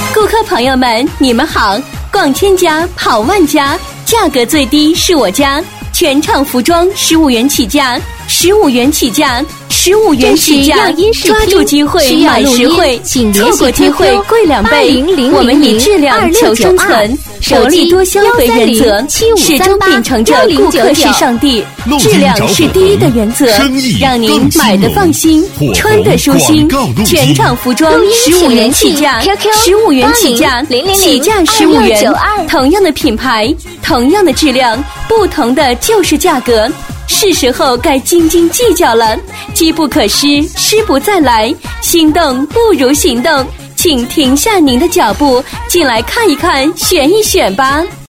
顾客朋友们，你们好！逛千家，跑万家，价格最低是我家。全场服装15元起价，15元起价，15元起价！抓住机会买实惠，错过机会贵2倍。我们以质量求生存，薄利多销为原则，始终秉承着顾客是上帝，质量是第一的原则，让您买得放心，穿得舒心。全场服装15元起价，15元起价，起价15元。同样的品牌，同样的质量，不同的就是价格。是时候该斤斤计较了，机不可失，失不再来，心动不如行动，请停下您的脚步，进来看一看，选一选吧。